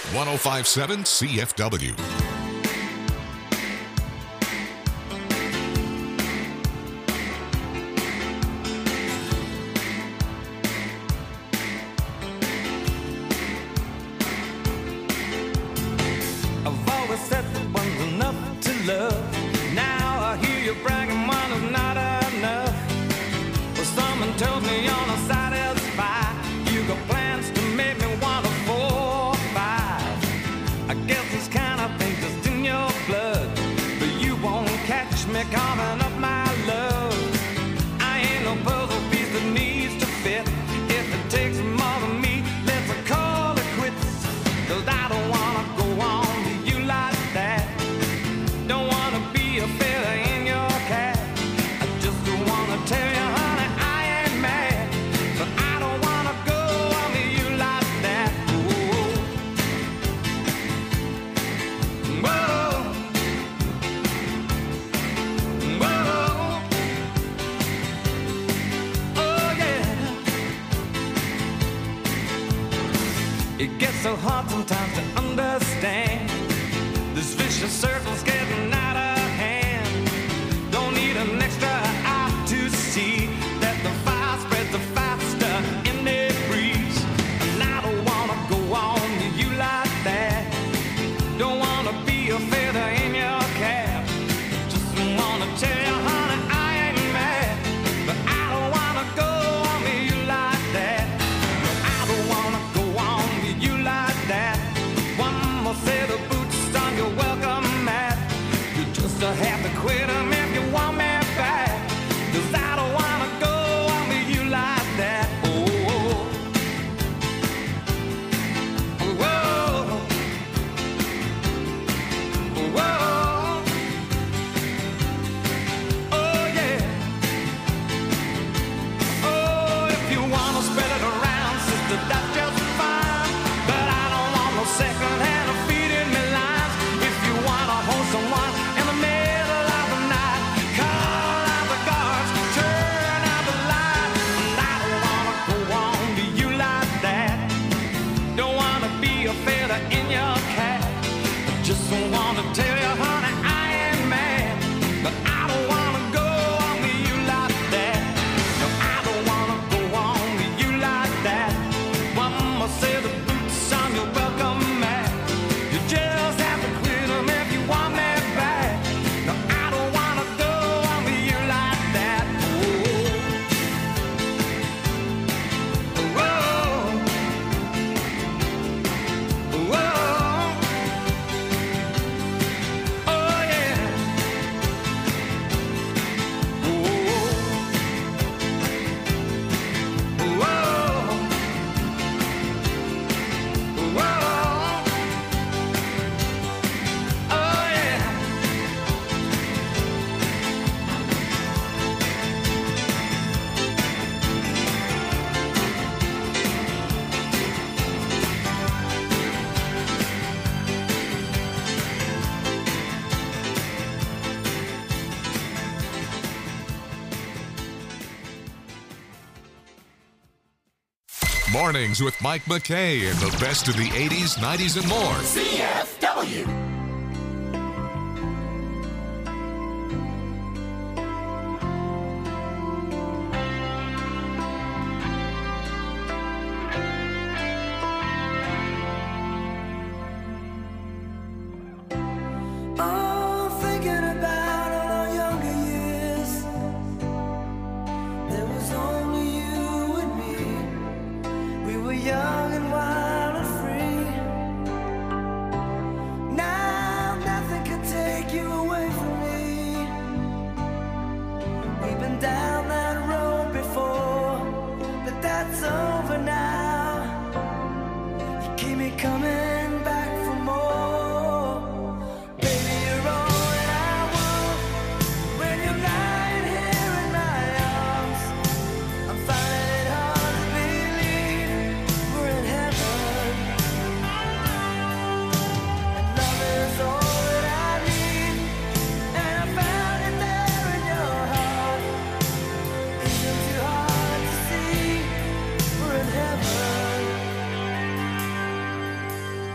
1057 CFW. I've always said that one's enough to love. Now I hear you bragging one is not enough. Well, someone tells me you're not satisfied. You got plans to make me want a 4 or 5. I guess this kind of thing just in your blood, but you won't catch me calling up my love. I ain't no puzzle piece that needs to fit. If it takes more than me, let's call it quits. 'Cause I don't wanna go on to you like that. Don't wanna be a feather in your cap. I just wanna tell you, honey, I ain't mad, but I don't wanna go on to you like that. Whoa. Whoa. Whoa. Oh yeah. It gets so hard sometimes to understand. This vicious circle's getting out of hand. Don't need an extra eye to see that the fire spreads the faster in the breeze. And I don't wanna go on to you like that. Don't wanna be a feather in your cap. Just wanna tell you, honey, I ain't mad, but I don't wanna go on to you like that. No, I don't wanna go on to you like that. One more set of boots on your welcome mat. You just have to quit 'em if you want me back. 'Cause I don't wanna go on to you like that. Oh, whoa, whoa, oh yeah. Oh, if you wanna spread it around, sister, that's just fine. But I don't want no second hand of feeding me lines. If you wanna hold someone in the middle of the night, call out the guards, turn out the light. And I don't wanna go on to you like that. Don't wanna be a feather in your cap. Just wanna tell you, honey, I ain't mad, but I don't wanna go on to you like that. No, I don't wanna go on to you like that. One more set of boots on your welcome mat. You just have to quit 'em if you want me back. No, I don't wanna go on to you like that. Whoa. Whoa. Oh yeah. Whoa. Whoa. Whoa. Oh yeah. Mornings with Mike McKay and the best of the 80s, 90s, and more. CFW. Oh, thinking about all our younger years. There was only you and me. We were young and wild and free. Now nothing can take you away from me. We've been down that road before, but that's over now. You keep me coming back for more. Baby, you're all that I want. When you're lying here in my arms, I'm finding it hard to believe we're in heaven. And love is all that I need, and I found it there in your heart. Isn't too hard to see we're in heaven.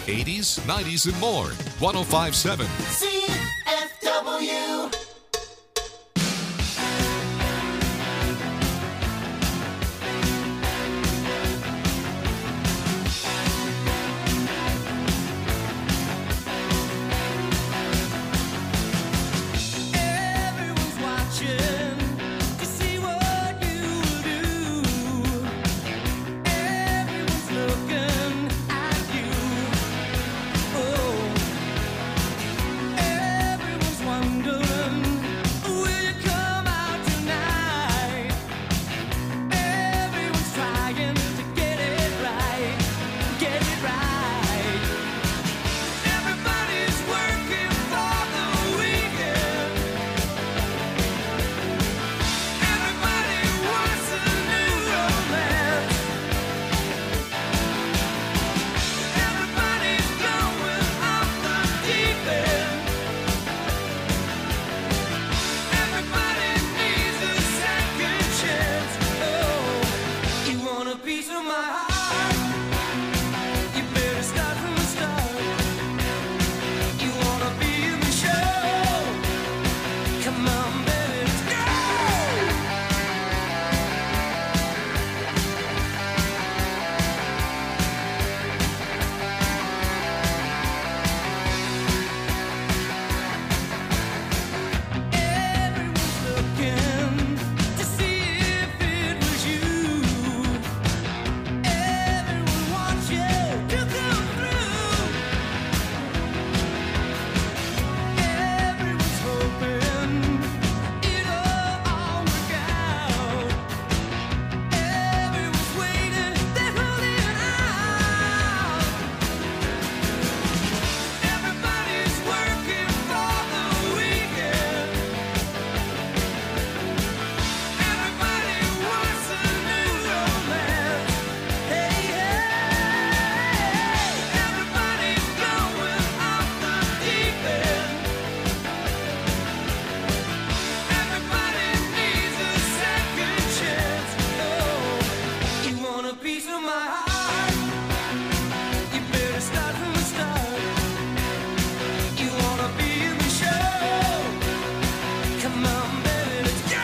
80s, 90s, and more. 105.7 CFW. Everyone's watching to see what you do. Everyone's looking at you. Oh, everyone's wondering, will you come out tonight? Everyone's trying to get it right, get it right. Everybody's working for the weekend. Everybody wants a new romance. Everybody's going off the deep end. Everybody needs a second chance. Oh, you want a piece of my heart? You better start from the start. You wanna be in the show? Come on, baby, let's go. Everyone's looking to see if it was you. Everyone wants you to come through. Everyone's hoping it'll all work out. Everyone's waiting, they're holding out. Everybody's working for the weekend. Everybody wants a new romance. Hey, hey, everybody's going off the deep end. Everybody needs a second chance. Oh, you want a piece of my heart? You better start from the start. You wanna be in the show? Come on, baby, let's go.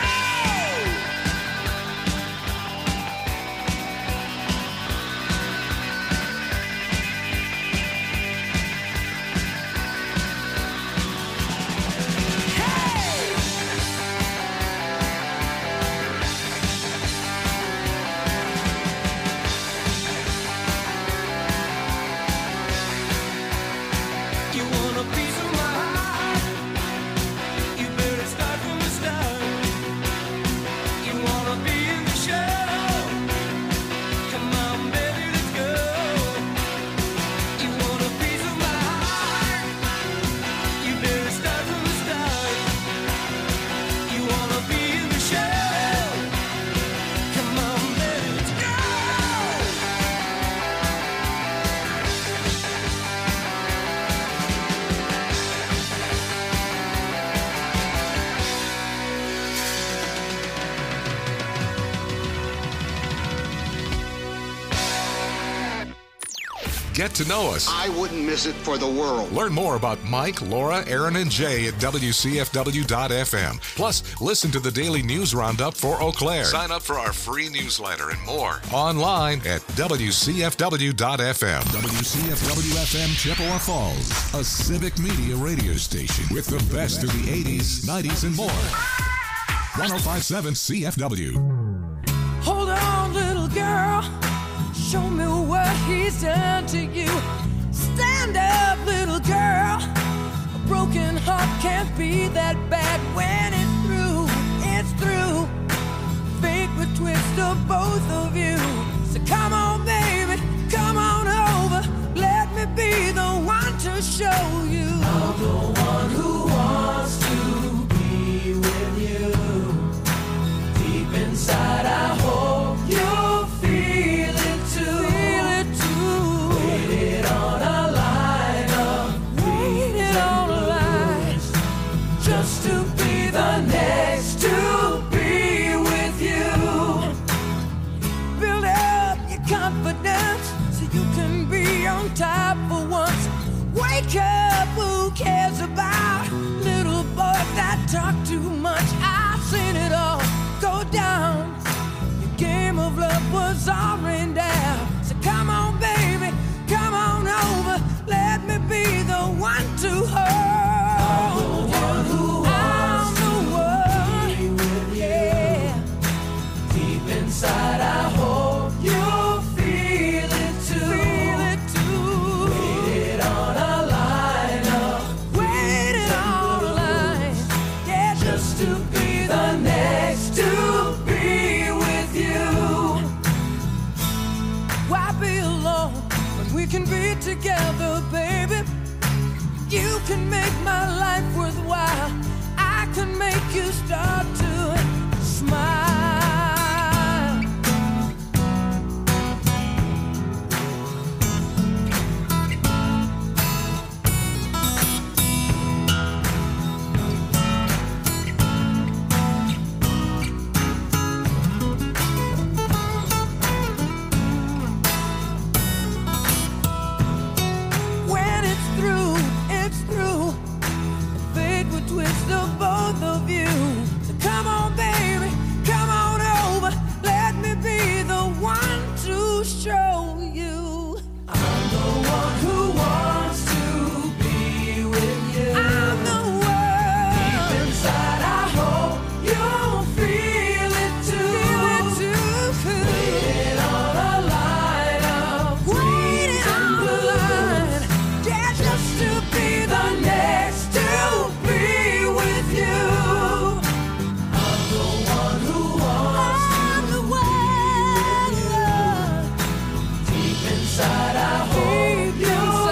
You want a piece of my heart? You better start from the start. You wanna be in the show? Come on, baby, let's go. You want a piece of my heart? You better start from the start. You wanna be in the show? Come on, baby, let's go. Get to know us. I wouldn't miss it for the world. Learn more about Mike, Laura, Aaron, and Jay at WCFW.FM. Plus, listen to the daily news roundup for Eau Claire. Sign up for our free newsletter and more online at WCFW.FM. WCFW-FM Chippewa Falls, a civic media radio station with the best of the 80s, 90s, and more. 105.7 CFW. Hold on, little girl. Show me what he's done to you. Stand up, little girl. A broken heart can't be that bad when it's through. It's through. Fate would twist of both of you. So come on, baby, come on over. Let me be the one to show you. I'm the one who wants to be with you. Deep inside, I hope you'll feel it too. Feel it too. Waited on a line of waited on a line just to be the next to be with you. Build be together, baby. You can make my life worthwhile. I can make you start to smile. When it's through, it's through. Fate will twist of both of you. So come on, baby, come on over. Let me be the one to show you. I'm the one who wants to be with you. I'm the one. Deep inside, I hope you'll feel it too. Waiting on a line of waiting on the line. Yeah, just to be the next to be with you. I'm the one who wants to be with you. Deep inside, I hope you'll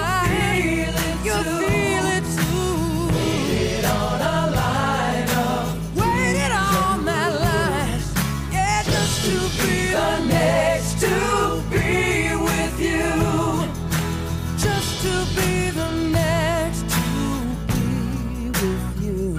feel it too. Waiting on a line of waiting on that line. Yeah, just to be the next to be with you. Just to be the next to be with you.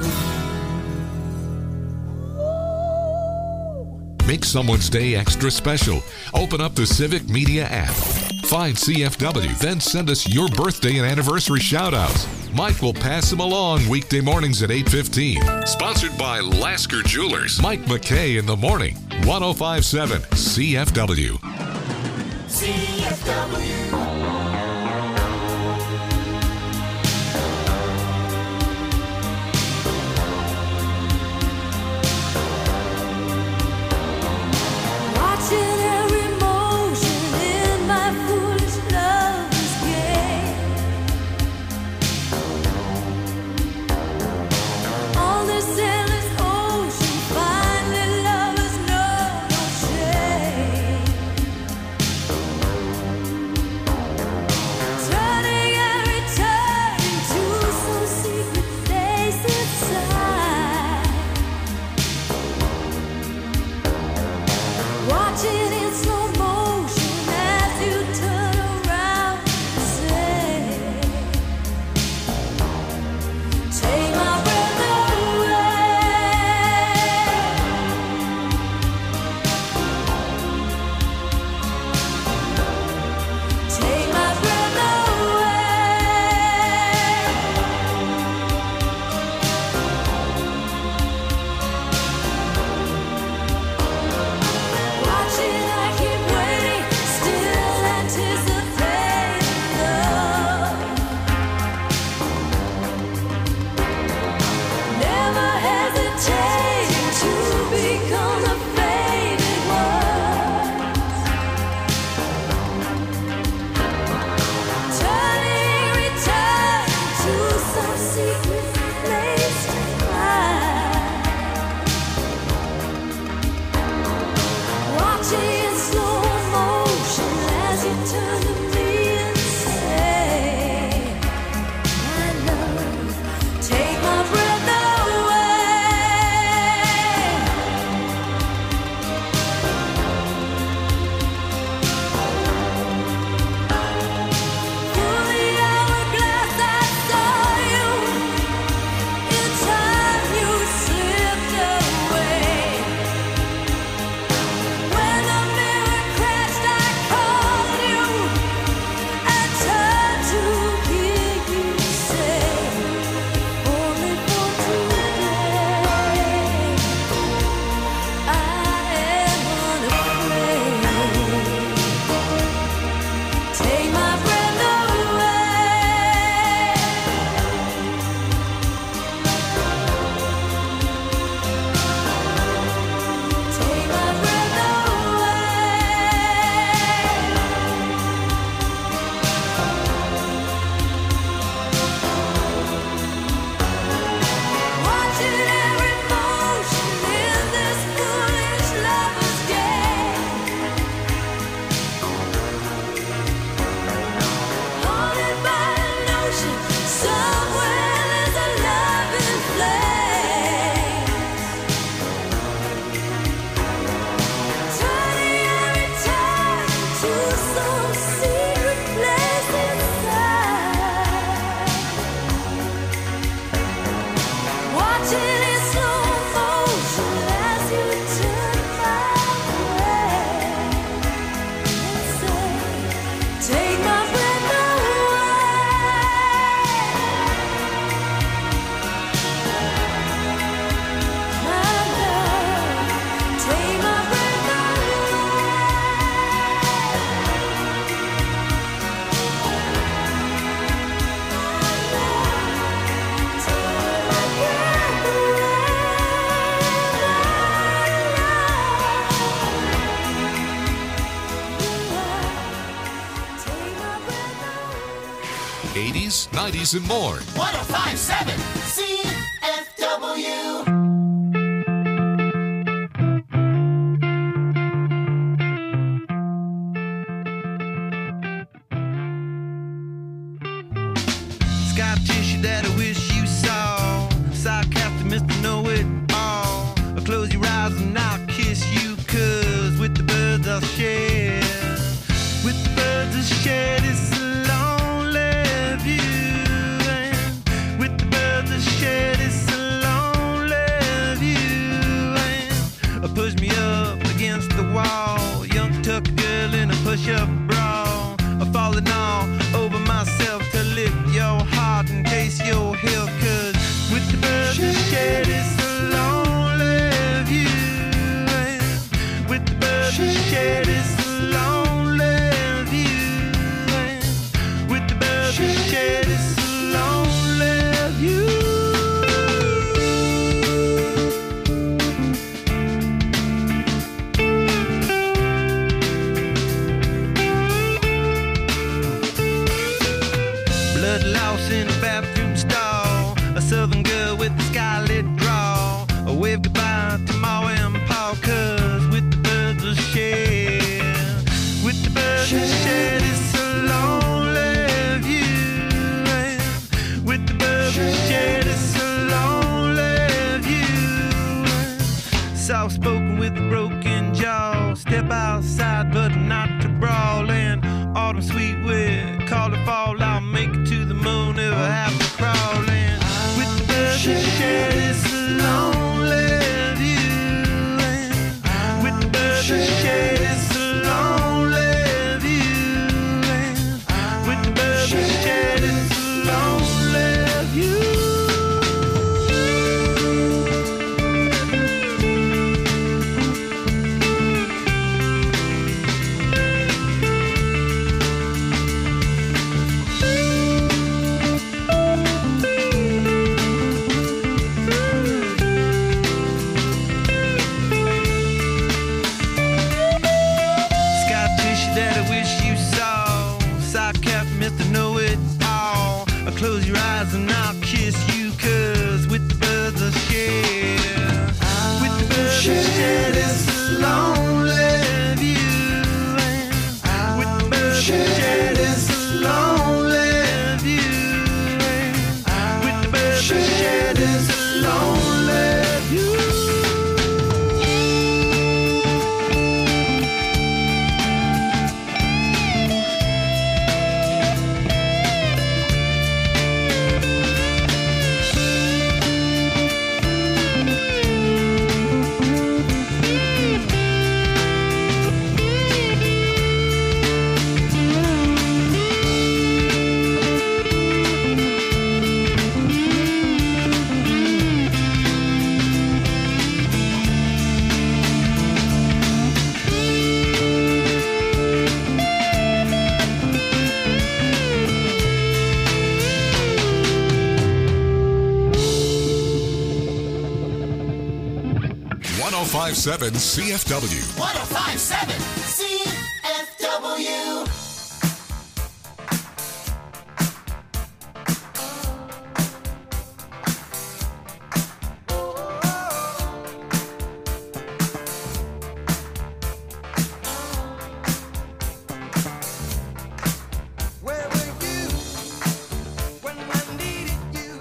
Make someone's day extra special. Open up the Civic Media app. Find CFW, then send us your birthday and anniversary shout-outs. Mike will pass them along weekday mornings at 8:15. Sponsored by Lasker Jewelers. Mike McKay in the morning. 105.7 CFW. Watching every motion in my foolish lover's game. On this endless ocean, finally lovers know no shame. 80s, 90s, and more. 105.7 CFW. Scar tissue that I wish you saw. Sarcastic Mr. Know-It-All. I'll close your eyes and I'll kiss you, 'cause with the birds I'll share. With the birds I'll share this lonely view. And with the birds I'll share this lonely view. And push me up against the wall. Young tuck girl in a push-up bra. I'm falling all over myself to lift your heart and taste your hill, 'cause with the birds I share this lonely view. And with the birds I share this lonely view. And with the birds I share this lonely view. Blood loss in a bathroom stall. A southern girl with a scarlet draw. A wave goodbye to Ma and Pa, 'cause with the birds I share. With the birds I share this lonely view. And with the birds I share this lonely view. Soft spoken with a broken jaw. Step outside but not to brawl. And autumn sweet with call it fall. I'll make it to the moon if I have to crawl. And with the birds I share this lonely view. And with the birds I share this lonely view. And with the birds I share this lonely view. Scar tissue that I wish you saw. Sarcastic Mr. Know-It-All. I'll close your eyes and I'll kiss you, 'cause with the birds I share. With the birds I share this lonely view. And with the birds I share this lonely view. And with the birds I share this lonely view. .105.7 CFW. 105.7 CFW. Where were you when I needed you?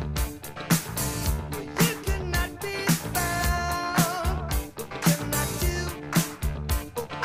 Well, you could not be found. What can I do?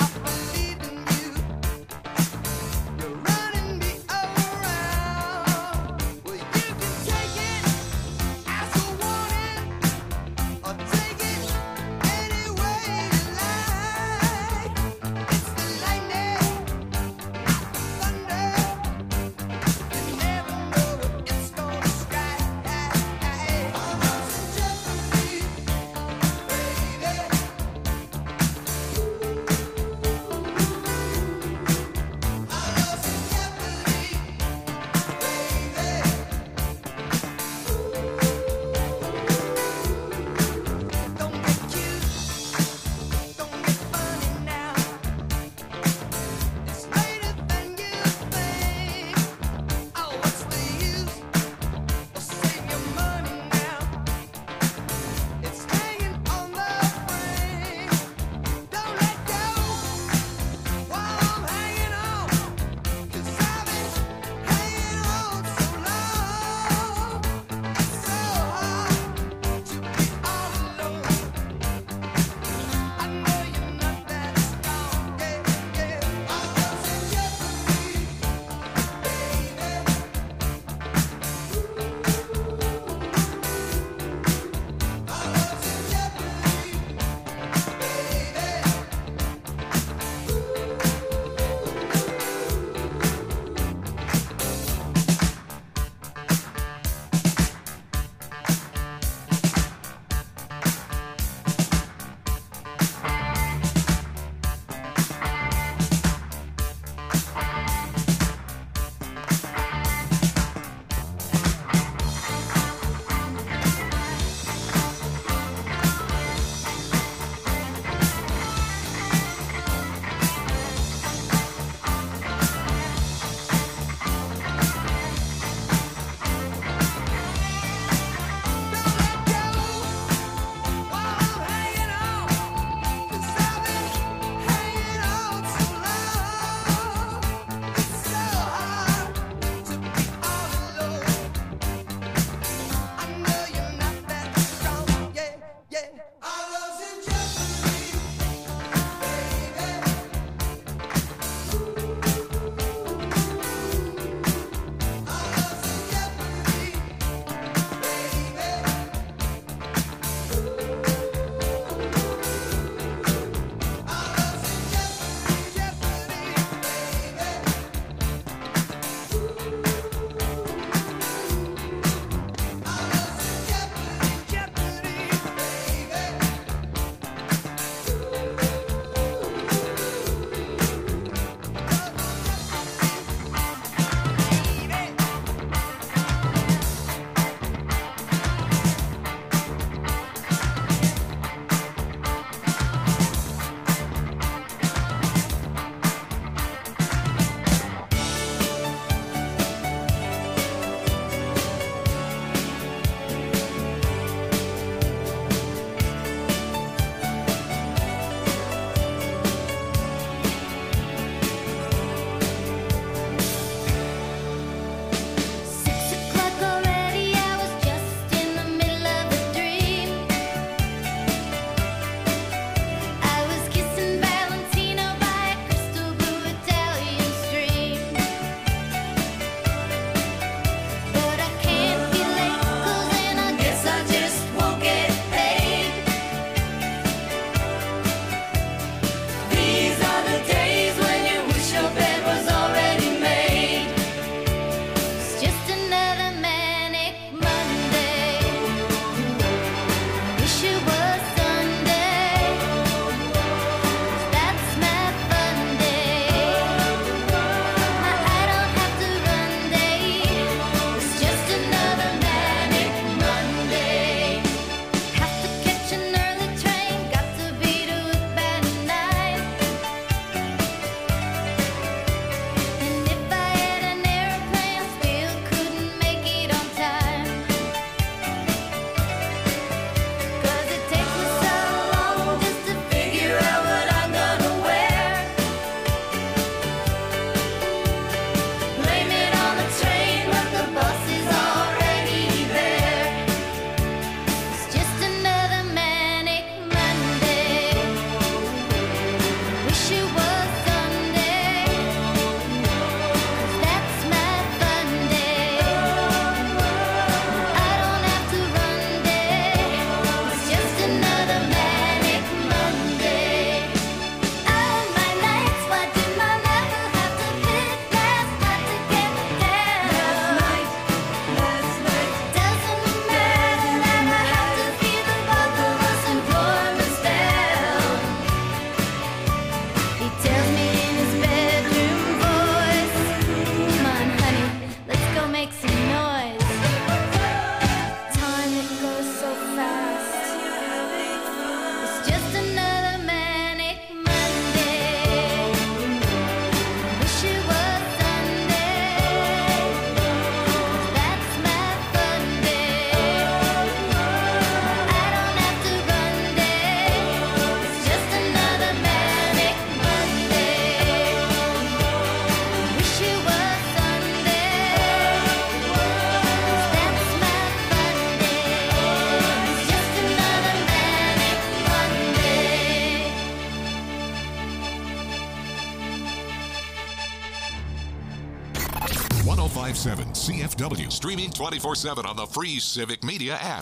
1057 CFW. Streaming 24/7 on the free Civic Media app.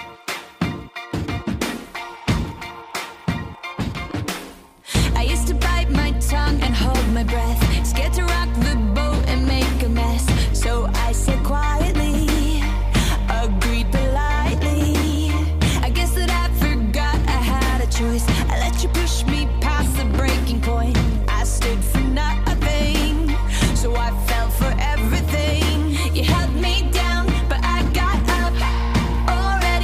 I used to bite my tongue and hold my breath, scared to rock the boat and make a mess. So I said quietly, agreed politely. I guess that I forgot I had a choice. I let you push me past the breaking point. I stood for nothing, so I fell for everything. You held me down, but I got up already.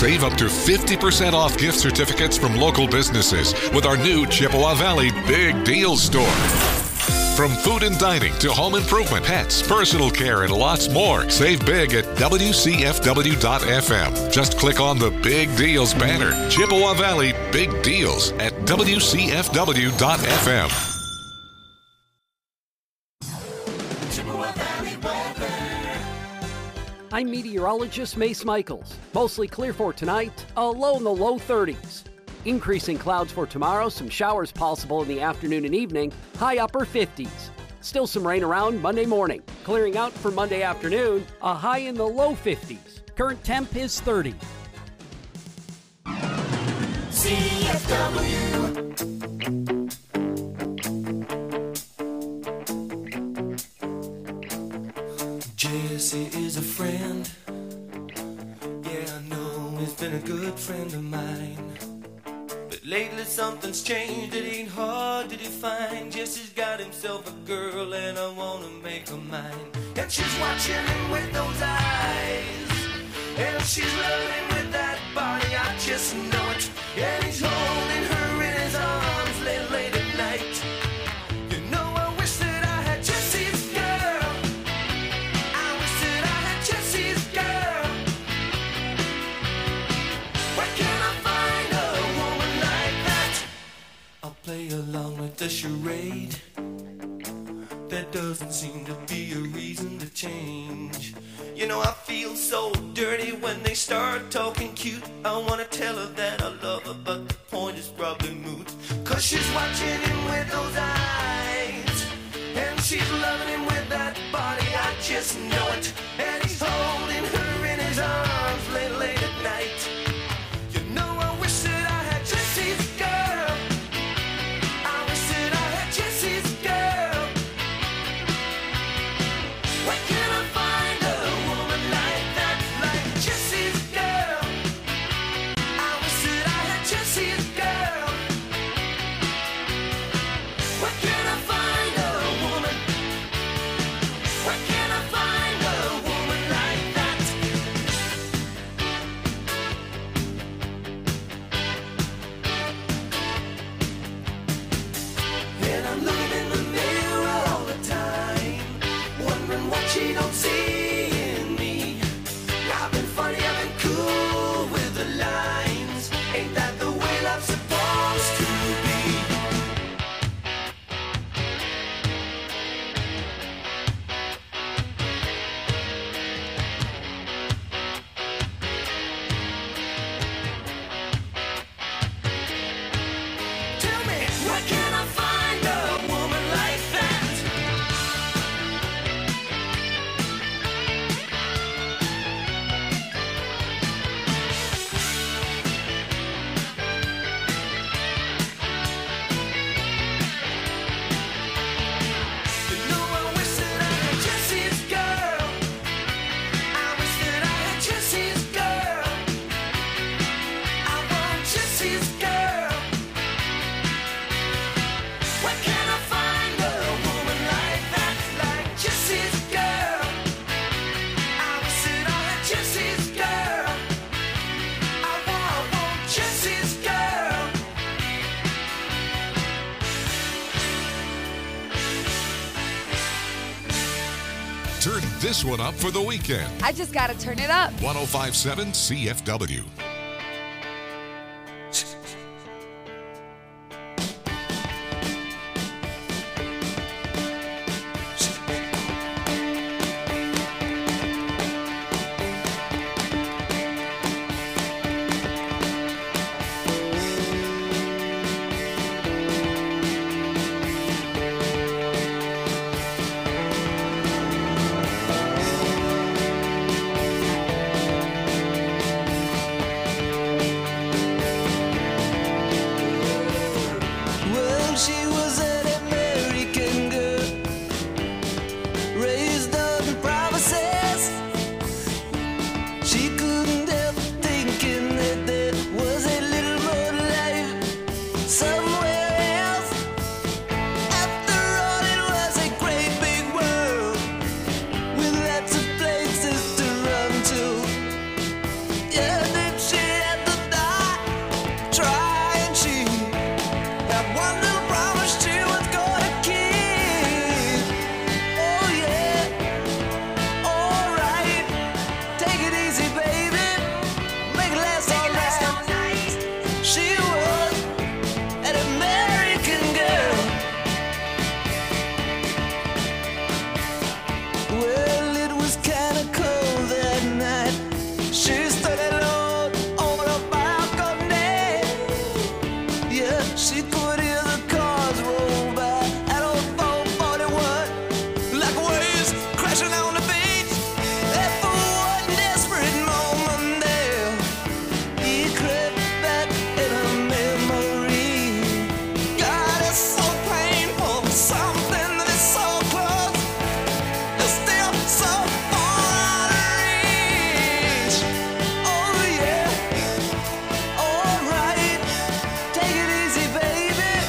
Save up to 50% off gift certificates from local businesses with our new Chippewa Valley Big Deals store. From food and dining to home improvement, pets, personal care, and lots more. Save big at WCFW.FM. Just click on the Big Deals banner. Chippewa Valley Big Deals at WCFW.FM. I'm meteorologist Mace Michaels. Mostly clear for tonight, a low in the low 30s. Increasing clouds for tomorrow, some showers possible in the afternoon and evening, high upper 50s. Still some rain around Monday morning. Clearing out for Monday afternoon, a high in the low 50s. Current temp is 30. CFW. Jesse is a friend. Yeah, I know he's been a good friend of mine. But lately something's changed, it ain't hard to define. Jesse's got himself a girl and I wanna make her mine. And she's watching him with those eyes, and she's loving him with that body, I just know it. And he's holding her in his arms late at night. You know I wish that I had Jesse's girl. I wish that I had Jesse's girl. Where can I find a woman like that? I'll play along with the charade. There doesn't seem to be a reason to change. You know I feel so dirty when they start talking cute. I wanna tell her that I love her, but the point is probably moot. Cause she's watching him with those eyes, and she's loving him with that body, I just know it. And he's holding her in his arms late at night. You know I wish that I had Jesse's girl. I wish that I had Jesse's girl. Where can I find a woman like that, like Jesse's girl? I wish that I had Jesse's girl. Where can I find a woman? Where can I find a woman like that? And I'm looking in the mirror all the time, wondering what she don't see in me. I've been funny, I've been cool with the lines. Ain't that the way love's supposed to be? Tell me, where can I find a woman like that? You know I wish that I had Jesse's girl. I wish that I had Jesse's girl. I want Jesse's girl. Where can I find a woman like that, like Jesse's girl? I wish that I had Jesse's girl. I want Jesse's girl. Turn this one up for the weekend. I just gotta turn it up. 1057 CFW. She could hear the cars roll by at old 441, like waves crashing on the beach. And for one desperate moment there, he crept back in her memory. God, it's so painful, something that is so close, is still so far out of reach. Oh yeah, alright, take it easy, baby.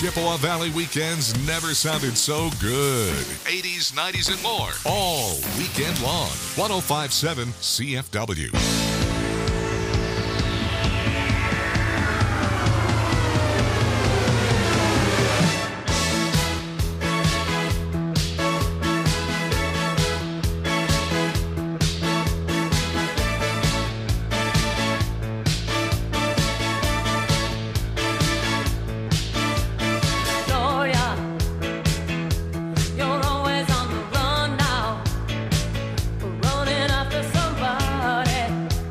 Chippewa Valley weekends never sounded so good. 80s, 90s, and more. All weekend long. 105.7 CFW. Running after somebody.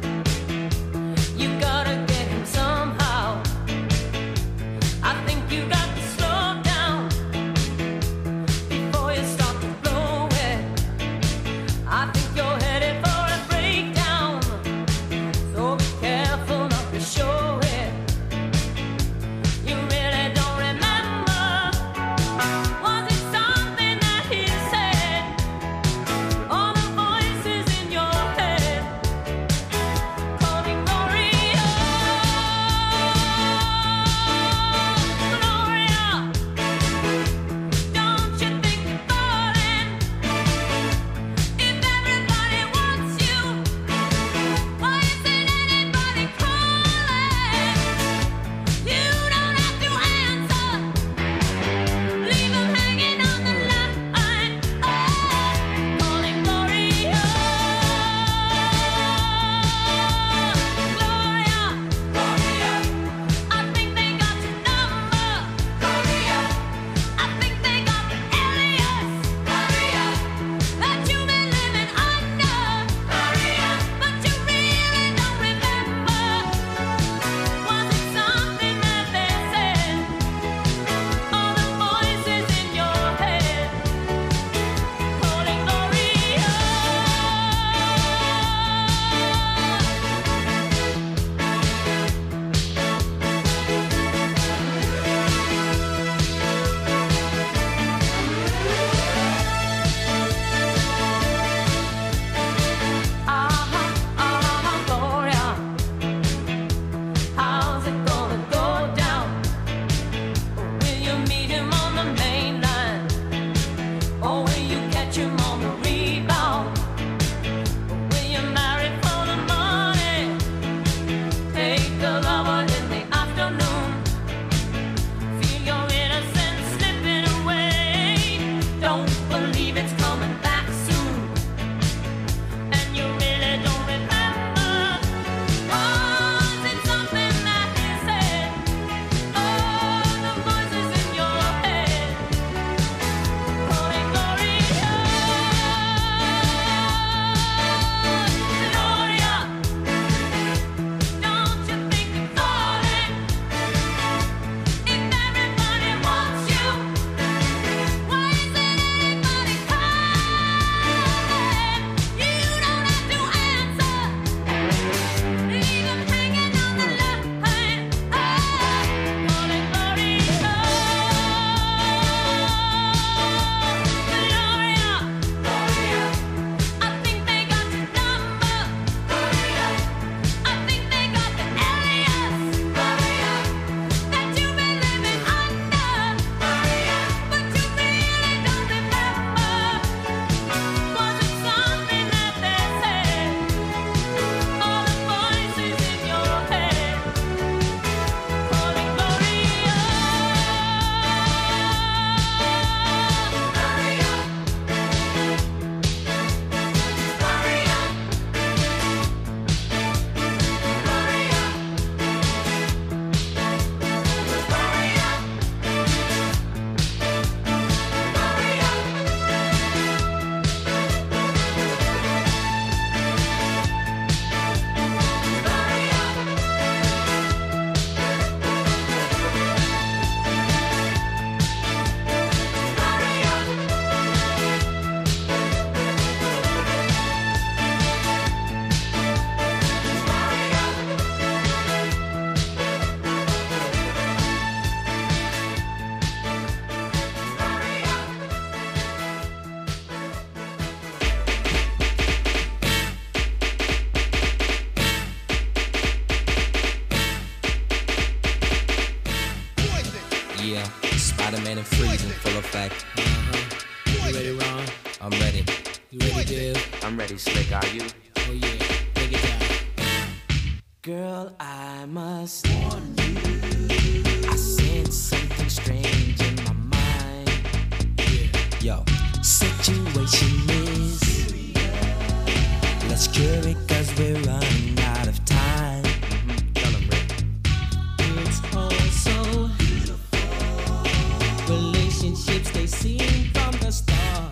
Spider-Man and Freeze in full effect. You ready, Ron? I'm ready. You ready, Div? I'm ready, Slick. Are you? Oh yeah, take it down. Girl, I must warn you. I sense something strange in my mind. Yo. Situation is serious. Let's cure it 'cause we're running out of time. Tell him, Rick. It's all so beautiful. Relationships, they seem from the start.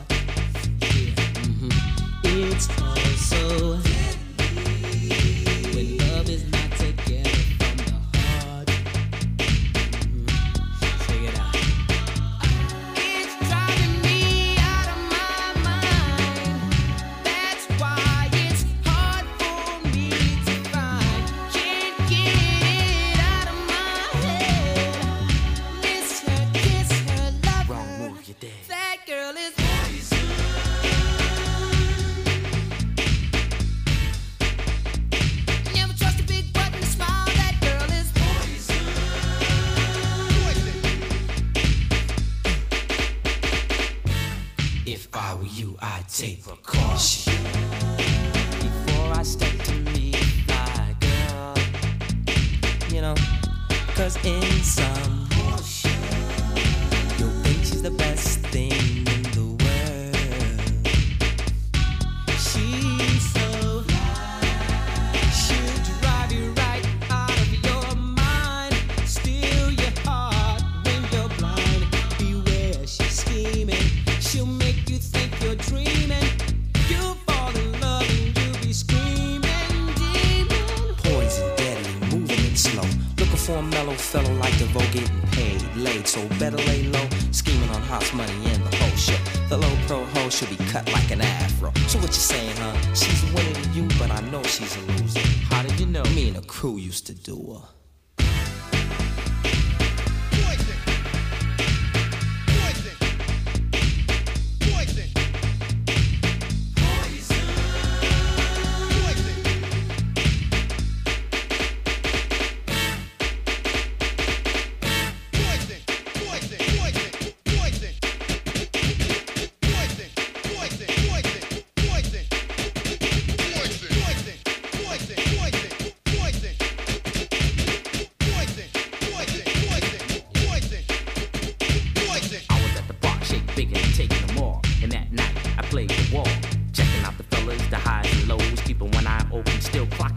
It's all so when love is not together from the heart. Check it out. It's driving me out of my mind. That's why it's hard for me to find. Can't get it out of my head. Miss her, kiss her, love Wrong her. move, you're dead. That girl is never trust a big button to smile. That girl is If I were you, I'd take precaution before I step to meet my girl. You know, 'cause in some portion, you'll think she's the best thing in the world. She's so she'll drive you right out of your mind, steal your heart when you're blind. Beware, she's scheming. She'll make you think you're dreaming. You'll fall in love and you'll be screaming, demon. Poison, deadly, moving it slow. Looking for a mellow fellow like DeVoe getting paid, laid, so better lay low. Scheming on hot money and the whole show. The low pro hoe should be cut like an afro. So what you saying, huh? She's a winner to you, but I know she's a loser. How did you know? Me and the crew used to do her.